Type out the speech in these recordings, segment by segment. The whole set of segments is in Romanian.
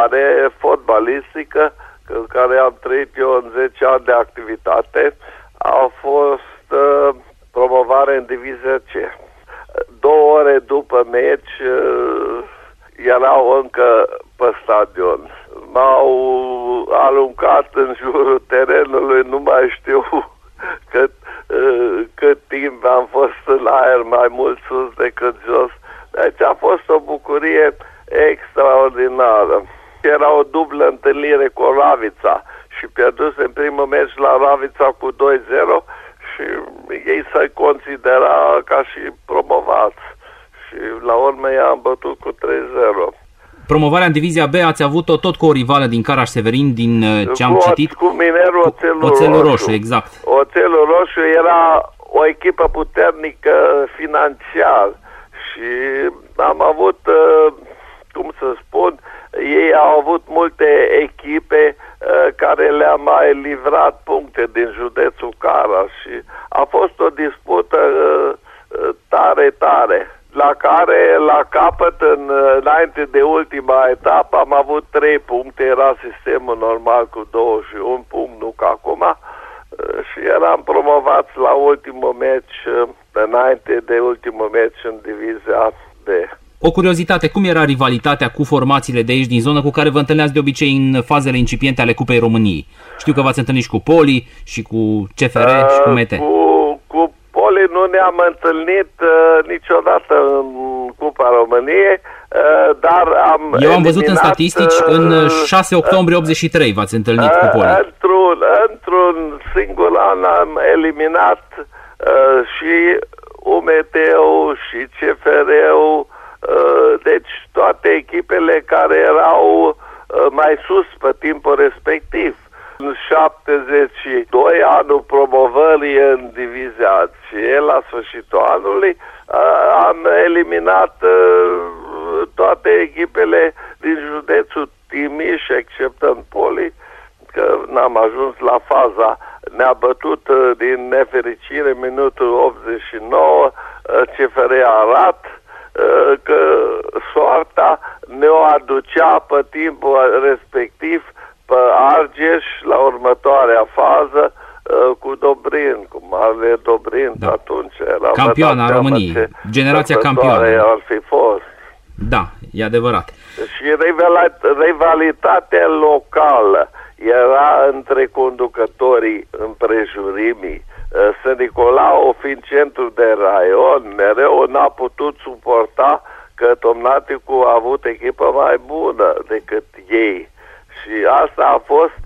mare fotbalistică, în care am trăit eu în 10 ani de activitate, a fost promovare în divizia C. 2 ore după meci erau încă pe stadion. M-au aruncat în jurul terenului, nu mai știu cât timp am fost în aer, mai mult sus decât jos. Deci a fost o bucurie extraordinară. Era o dublă întâlnire cu Ravița și pierduse în primul meci la Ravița cu 2-0 și ei se considera ca și promovați. Și la urmă i-am bătut cu 3-0. Promovarea în divizia B ați avut-o tot cu o rivală din Caraș-Severin, din ce am citit. Cu Minerul Oțelul Roșu, exact. Oțelul Roșu era o echipă puternică financiar și am avut, cum să spun, ei au avut multe echipe care le-a mai livrat puncte din județul Caraș și a fost o dispută tare, la care, la capăt, înainte de ultima etapă, am avut 3 puncte, era sistemul normal cu 21 puncte, nu ca acum, și eram promovați la ultimul meci, înainte de ultimul meci în divizia B. O curiozitate, cum era rivalitatea cu formațiile de aici din zonă cu care vă întâlneați de obicei în fazele incipiente ale Cupei României? Știu că v-ați întâlnit și cu Poli și cu CFR și cu Mete. Cu Poli nu ne-am întâlnit niciodată în Cupa României, dar Eu am văzut în statistici, în 6 octombrie 83 v-ați întâlnit cu Poli. Într-un singur an am eliminat și UMT-ul și CFR-ul, deci toate echipele care erau mai sus pe timpul respectiv. În 72, anul promovării în divizia C, la sfârșitul anului, am eliminat toate echipele din județul Timiș, exceptând Poli, că n-am ajuns la faza. Ne-a bătut din nefericire minutul 89 CFR Arad, că soarta ne-o aducea pe timpul respectiv pe Argeș la următoarea fază cu Dobrin, cu Marle Dobrin, da. Atunci era campioana României, generația campioană ar fi fost. Da, e adevărat. Și rivalitatea locală era între conducătorii împrejurimii. St. Nicolau, fiind centru de raion, mereu n-a putut suporta că Tomnaticul a avut echipă mai bună decât ei. Și asta a fost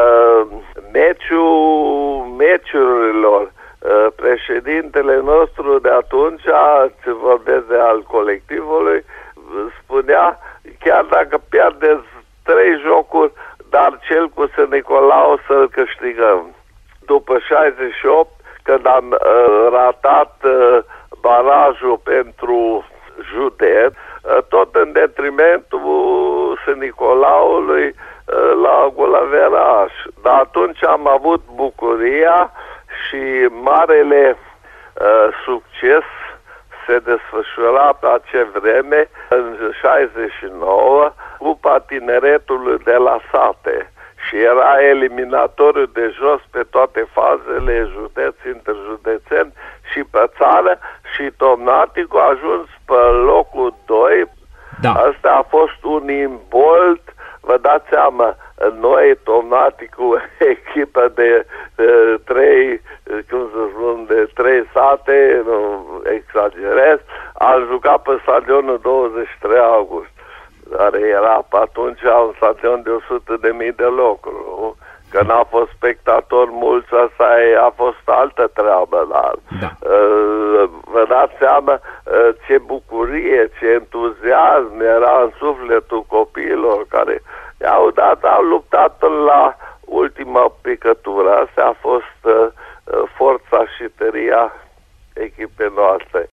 meciurilor. Președintele nostru de atunci, ce vorbesc de al colectivului, spunea, chiar dacă pierdeți 3 jocuri, dar cel cu St. Nicolau să-l câștigăm. După 68, când am ratat barajul pentru județ, tot în detrimentul St. Nicolaului la Gulaveraș. Dar atunci am avut bucuria și marele succes se desfășura pe acea vreme, în 69, Cupa Tineretului de la sate. Și era eliminatoriu de jos pe toate fazele, județ, interjudețeni și pe țară, și Tomnaticul a ajuns pe locul 2. Da. Asta a fost un imbolt, vă dați seama, noi, Tomnaticul, echipă de 3, cum să spun, de 3 sate, nu exagerez, a jucat pe stadionul 23 august, care era pe atunci un stadion de 100.000 de locuri, nu? Că n-a fost spectatori mulți, asta a fost altă treabă, dar vă dați seama ce bucurie, ce entuziasm era în sufletul copiilor care au luptat până la ultima picătură. Asta a fost forța și tăria echipei noastre.